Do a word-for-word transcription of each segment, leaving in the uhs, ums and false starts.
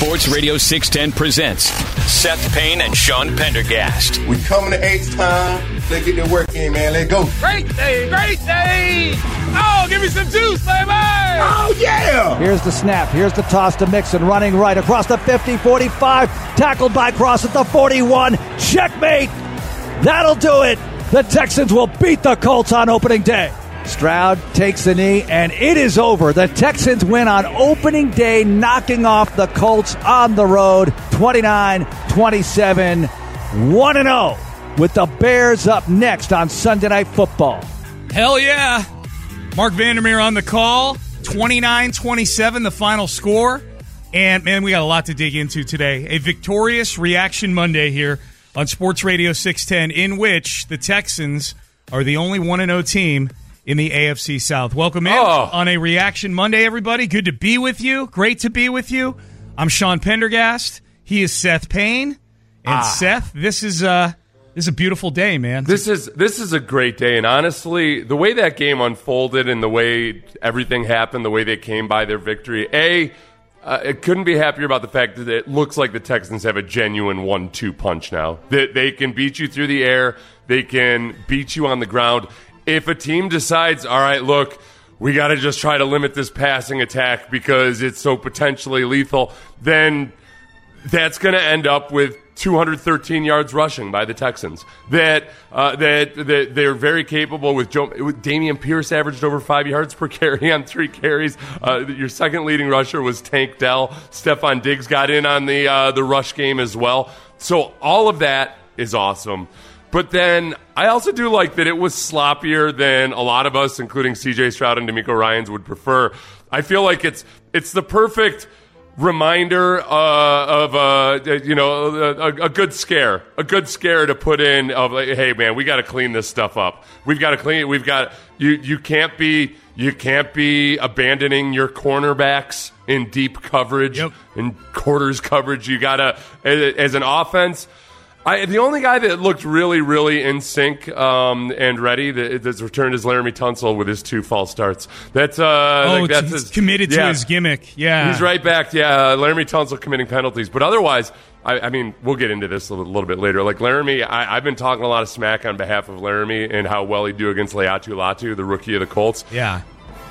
Sports Radio six ten presents Seth Payne and Sean Pendergast. We coming to H-Town. Let's get the work in, man. Let's go. Great day, great day. Oh, give me some juice, baby. Oh, yeah. Here's the snap. Here's the toss to Mixon, running right across the fifty, forty-five. Tackled by Cross at the forty-one. Checkmate. That'll do it. The Texans will beat the Colts on opening day. Stroud takes the knee, and it is over. The Texans win on opening day, knocking off the Colts on the road, twenty-nine twenty-seven, one and oh, with the Bears up next on Sunday Night Football. Hell yeah. Mark Vandermeer on the call, twenty-nine twenty-seven, the final score. And, man, we got a lot to dig into today. A victorious Reaction Monday here on Sports Radio six ten, in which the Texans are the only one and oh team in the A F C South. Welcome in oh. on a Reaction Monday, everybody. Good to be with you. Great to be with you. I'm Sean Pendergast. He is Seth Payne. And ah. Seth, this is uh this is a beautiful day, man. This is this is a great day, and honestly, the way that game unfolded and the way everything happened, the way they came by their victory, A, uh, it couldn't be happier about the fact that it looks like the Texans have a genuine one two punch now. That they can beat you through the air, they can beat you on the ground. If a team decides, all right, look, we got to just try to limit this passing attack because it's so potentially lethal, then that's going to end up with two hundred thirteen yards rushing by the Texans. That uh, that, that they're very capable with Joe. With Damian Pierce averaged over five yards per carry on three carries. Uh, your second leading rusher was Tank Dell. Stephon Diggs got in on the uh, the rush game as well. So all of that is awesome. But then I also do like that it was sloppier than a lot of us, including C J Stroud and DeMeco Ryans, would prefer. I feel like it's it's the perfect reminder uh, of uh, you know a, a good scare, a good scare to put in of like, hey man, we got to clean this stuff up. We've got to clean it. We've got you. You can't be you can't be abandoning your cornerbacks in deep coverage, yep. in quarters coverage. You gotta as, as an offense. I, the only guy that looked really, really in sync um, and ready that, that's returned is Laramie Tunsil with his two false starts. That's uh, oh, like that's he's his, committed yeah. to his gimmick. Yeah, he's right back. Yeah, Laramie Tunsil committing penalties, but otherwise, I, I mean, we'll get into this a little, little bit later. Like Laramie, I, I've been talking a lot of smack on behalf of Laramie and how well he'd do against Laiatu Latu, the rookie of the Colts. Yeah.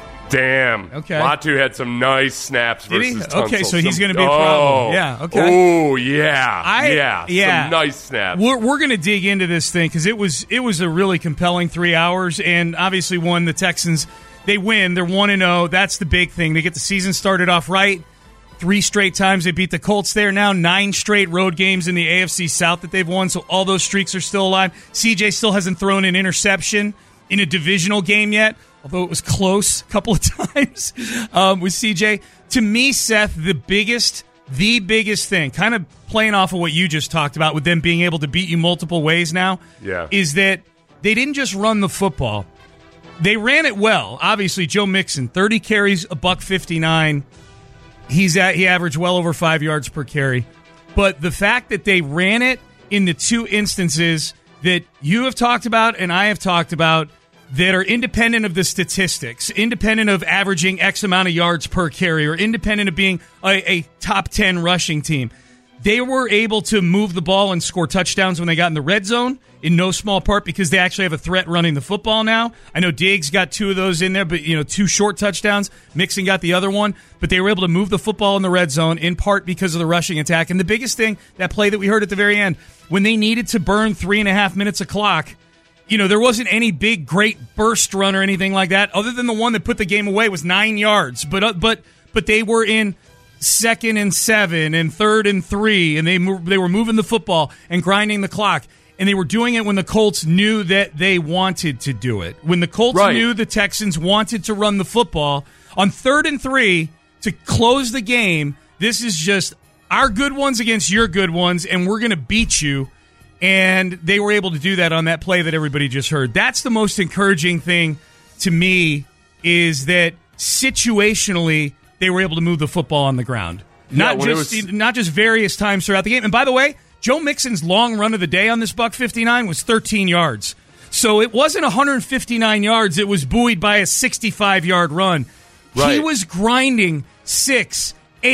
Damn. Okay. Latu had some nice snaps Did versus he? Tunsil. Okay, so he's Some- going to be a oh. problem. Yeah, okay. Oh, yeah. I- yeah. yeah. Some nice snaps. We're, we're going to dig into this thing because it was it was a really compelling three hours, and obviously, one, the Texans, they win. They're one and oh. That's the big thing. They get the season started off right. Three straight times they beat the Colts there. Now nine straight road games in the A F C South that they've won, so all those streaks are still alive. C J still hasn't thrown an interception in a divisional game yet, although it was close a couple of times um, with C J. To me, Seth, the biggest, the biggest thing, kind of playing off of what you just talked about with them being able to beat you multiple ways now, yeah. is that they didn't just run the football. They ran it well. Obviously, Joe Mixon, thirty carries, a buck fifty-nine. He's at, he averaged well over five yards per carry. But the fact that they ran it in the two instances that you have talked about and I have talked about that are independent of the statistics, independent of averaging X amount of yards per carry, or independent of being a, a top ten rushing team. They were able to move the ball and score touchdowns when they got in the red zone, in no small part because they actually have a threat running the football now. I know Diggs got two of those in there, but you know, two short touchdowns. Mixon got the other one, but they were able to move the football in the red zone in part because of the rushing attack. And the biggest thing, that play that we heard at the very end, when they needed to burn three and a half minutes of clock, you know, there wasn't any big, great burst run or anything like that, other than the one that put the game away was nine yards. But uh, but but they were in second and seven and third and three, and they mo- they were moving the football and grinding the clock. And they were doing it when the Colts knew that they wanted to do it. When the Colts right. knew the Texans wanted to run the football, on third and three, to close the game, this is just our good ones against your good ones, and we're going to beat you. And they were able to do that on that play that everybody just heard. That's the most encouraging thing to me, is that situationally they were able to move the football on the ground. Yeah, Not just was... not just various times throughout the game. And by the way, Joe Mixon's long run of the day on this buck fifty-nine was thirteen yards. So it wasn't one hundred fifty-nine yards. It was buoyed by a sixty-five-yard run. Right. He was grinding six, eight,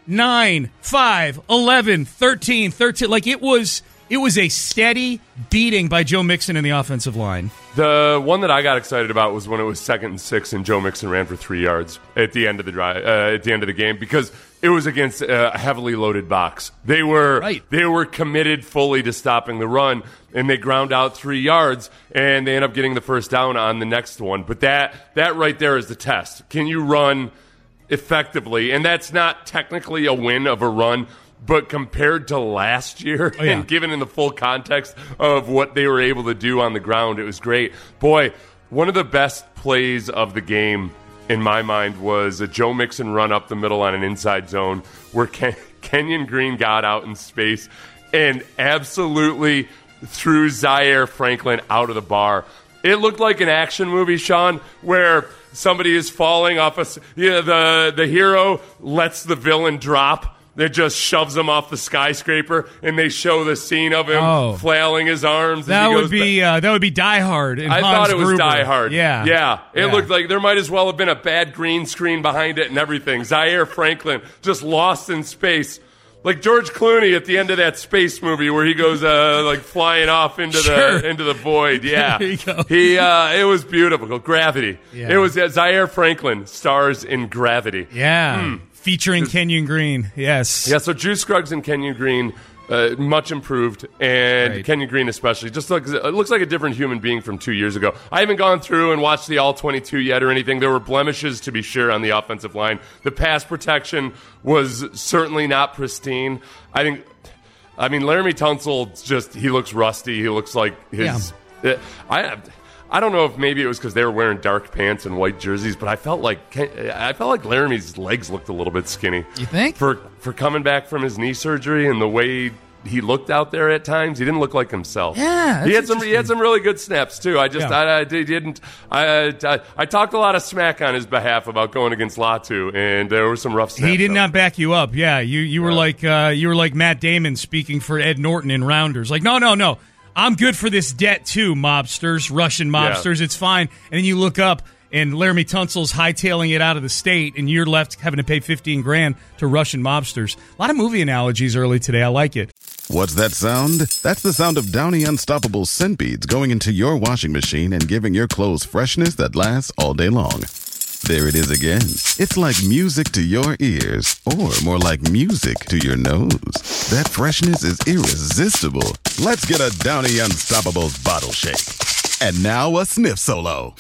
nine, five, eleven, thirteen, thirteen. Like it was it was a steady beating by Joe Mixon in the offensive line. The one that I got excited about was when it was second and six and Joe Mixon ran for three yards at the end of the drive, uh, at the end of the game, because it was against a heavily loaded box. They were right. they were committed fully to stopping the run, and they ground out three yards, and they end up getting the first down on the next one. But that that right there is the test. Can you run effectively? And that's not technically a win of a run, but compared to last year, oh, yeah. and given in the full context of what they were able to do on the ground, it was great. Boy, one of the best plays of the game, in my mind, was a Joe Mixon run up the middle on an inside zone where Ken- Kenyon Green got out in space and absolutely threw Zaire Franklin out of the bar. It looked like an action movie, Sean, where somebody is falling off a... You know, the, the hero lets the villain drop. It just shoves him off the skyscraper, and they show the scene of him oh. flailing his arms. That as he would goes be back. uh, that would be Die Hard. And I Hans thought it was Gruber. Die Hard. Yeah, yeah. It yeah. looked like there might as well have been a bad green screen behind it and everything. Zaire Franklin just lost in space, like George Clooney at the end of that space movie where he goes uh, like flying off into sure. the into the void. Yeah, there you go. He uh, it was beautiful. Gravity. Yeah. It was uh, Zaire Franklin stars in Gravity. Yeah. Mm. Featuring Kenyon Green, yes. Yeah, so Juice Scruggs and Kenyon Green, uh, much improved, and right. Kenyon Green especially. Just looks, it looks like a different human being from two years ago. I haven't gone through and watched the all twenty-two yet or anything. There were blemishes, to be sure, on the offensive line. The pass protection was certainly not pristine. I think, I mean, Laramie Tunsil, just, he looks rusty. He looks like his... Yeah. Uh, I I don't know if maybe it was because they were wearing dark pants and white jerseys, but I felt like I felt like Laramie's legs looked a little bit skinny. You think? For for coming back from his knee surgery and the way he looked out there at times, he didn't look like himself. Yeah, he had some he had some really good snaps too. I just Yeah. I, I didn't I, I I talked a lot of smack on his behalf about going against Latu, and there were some rough snaps. He did up. not back you up. Yeah, you you were Yeah. like uh, you were like Matt Damon speaking for Ed Norton in Rounders. Like, no, no, no. I'm good for this debt too, mobsters, Russian mobsters. Yeah. It's fine. And then you look up, and Laramie Tunsil's hightailing it out of the state, and you're left having to pay fifteen grand to Russian mobsters. A lot of movie analogies early today. I like it. What's that sound? That's the sound of Downy Unstoppable scent beads going into your washing machine and giving your clothes freshness that lasts all day long. There it is again. It's like music to your ears, or more like music to your nose. That freshness is irresistible. Let's get a Downy Unstoppables bottle shake. And now a sniff solo.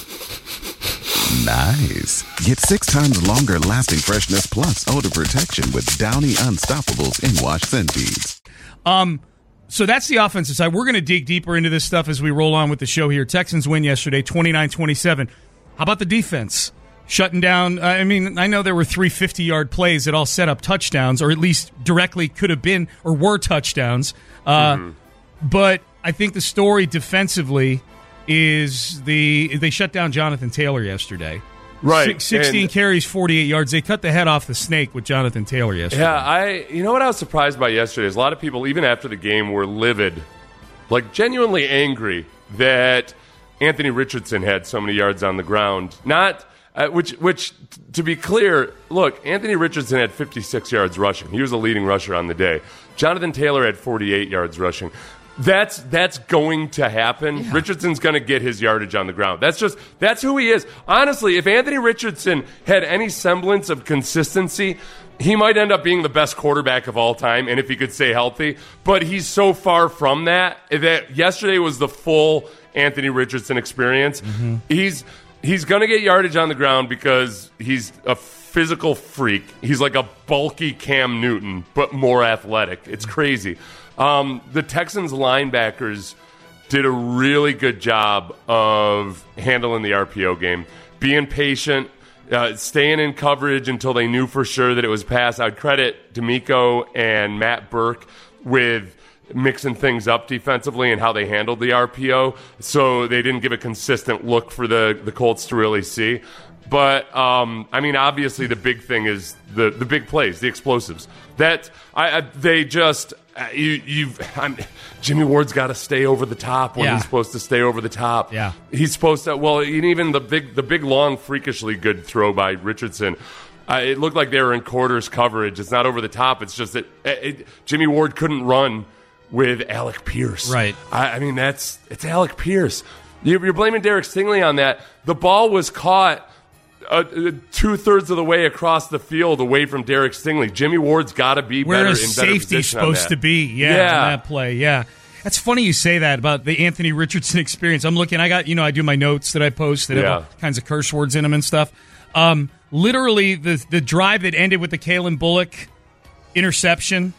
Nice. Get six times longer lasting freshness plus odor protection with Downy Unstoppables in-wash scent beads. Um, so that's the offensive side. We're going to dig deeper into this stuff as we roll on with the show here. Texans win yesterday, twenty-nine twenty-seven. How about the defense? Shutting down, uh, I mean, I know there were three fifty-yard plays that all set up touchdowns, or at least directly could have been or were touchdowns. Uh, mm-hmm. But I think the story defensively is the they shut down Jonathan Taylor yesterday. Right. Six, sixteen and, carries, forty-eight yards. They cut the head off the snake with Jonathan Taylor yesterday. Yeah, I. You know what I was surprised by yesterday is a lot of people, even after the game, were livid, like genuinely angry that Anthony Richardson had so many yards on the ground. Not, uh, which, which, to be clear, look, Anthony Richardson had fifty-six yards rushing. He was the leading rusher on the day. Jonathan Taylor had forty-eight yards rushing. That's that's going to happen. Yeah. Richardson's going to get his yardage on the ground. That's just that's who he is. Honestly, if Anthony Richardson had any semblance of consistency, he might end up being the best quarterback of all time, and if he could stay healthy. But he's so far from that that yesterday was the full Anthony Richardson experience. Mm-hmm. He's he's going to get yardage on the ground because he's a physical freak. He's like a bulky Cam Newton, but more athletic. It's crazy. Um, the Texans linebackers did a really good job of handling the R P O game, being patient, uh, staying in coverage until they knew for sure that it was pass. I'd credit D'Amico and Matt Burke with mixing things up defensively and how they handled the R P O, so they didn't give a consistent look for the, the Colts to really see. But, um, I mean, obviously the big thing is the, the big plays, the explosives. That I, I they just uh, you you've I'm, Jimmy Ward's got to stay over the top when yeah. he's supposed to stay over the top. Yeah, he's supposed to. Well, even the big the big long freakishly good throw by Richardson Uh, it looked like they were in quarters coverage. It's not over the top. It's just that it, it, Jimmy Ward couldn't run with Alec Pierce. Right. I, I mean, that's it's Alec Pierce. You're, you're blaming Derek Stingley on that. The ball was caught uh, two-thirds of the way across the field away from Derek Stingley. Jimmy Ward's got to be Where better in is better safety position on supposed that. to be? Yeah, Yeah. on that play, yeah. That's funny you say that about the Anthony Richardson experience. I'm looking, I got, you know, I do my notes that I post that have Yeah. all kinds of curse words in them and stuff. Um, literally, the the drive that ended with the Kalen Bullock interception,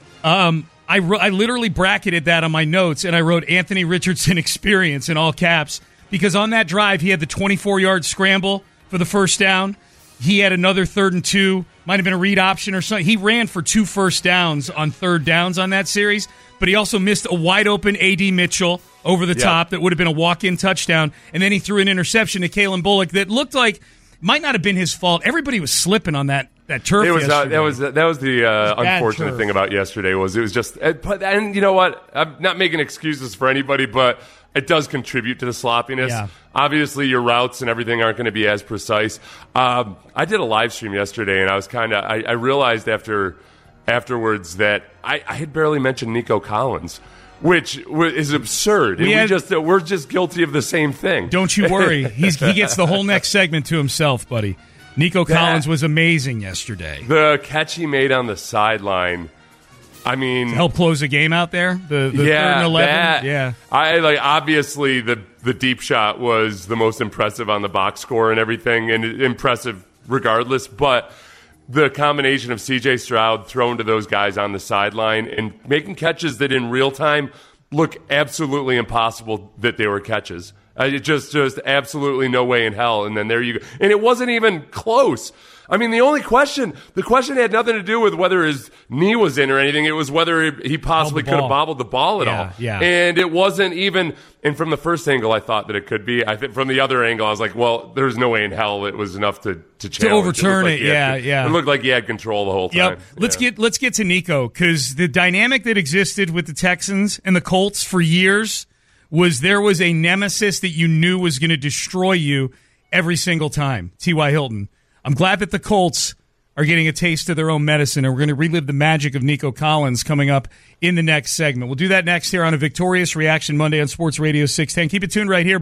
um, I, ro- I literally bracketed that on my notes, and I wrote Anthony Richardson experience in all caps, because on that drive, he had the twenty-four-yard scramble for the first down. He had another third and two, might have been a read option or something. He ran for two first downs on third downs on that series, but he also missed a wide-open A D Mitchell over the Yeah. top that would have been a walk-in touchdown, and then he threw an interception to Kalen Bullock that looked like might not have been his fault. Everybody was slipping on that that turf It was uh, yesterday. that was that was the uh, was bad unfortunate turf. thing about yesterday was it was just uh, but and you know what, I'm not making excuses for anybody, but it does contribute to the sloppiness. Yeah. Obviously, your routes and everything aren't going to be as precise. Um, I did a live stream yesterday, and I was kind of I, I realized after afterwards that I, I had barely mentioned Nico Collins, which w- is absurd. We and had- we just uh, we're just guilty of the same thing. Don't you worry. He's, he gets the whole next segment to himself, buddy. Nico That- Collins was amazing yesterday. The catch he made on the sideline. I mean, Help close the game out there. The, the yeah, third and eleven. that- Yeah. I like obviously the the deep shot was the most impressive on the box score and everything, and impressive regardless. But the combination of C J Stroud thrown to those guys on the sideline and making catches that in real time look absolutely impossible that they were catches. Uh, it just just absolutely no way in hell. And then there you go. And it wasn't even close. I mean, the only question, the question had nothing to do with whether his knee was in or anything. It was whether he possibly the could have ball. bobbled the ball at Yeah, all. yeah. And it wasn't even, and from the first angle, I thought that it could be. I think from the other angle, I was like, well, there's no way in hell it was enough to, to challenge. overturn looked like it, he had- yeah, yeah. It looked like he had control the whole time. Yep. Let's Yeah. get let's get to Nico, because the dynamic that existed with the Texans and the Colts for years was there was a nemesis that you knew was going to destroy you every single time. T Y. Hilton. I'm glad that the Colts are getting a taste of their own medicine, and we're going to relive the magic of Nico Collins coming up in the next segment. We'll do that next here on a Victorious Reaction Monday on Sports Radio six ten. Keep it tuned right here.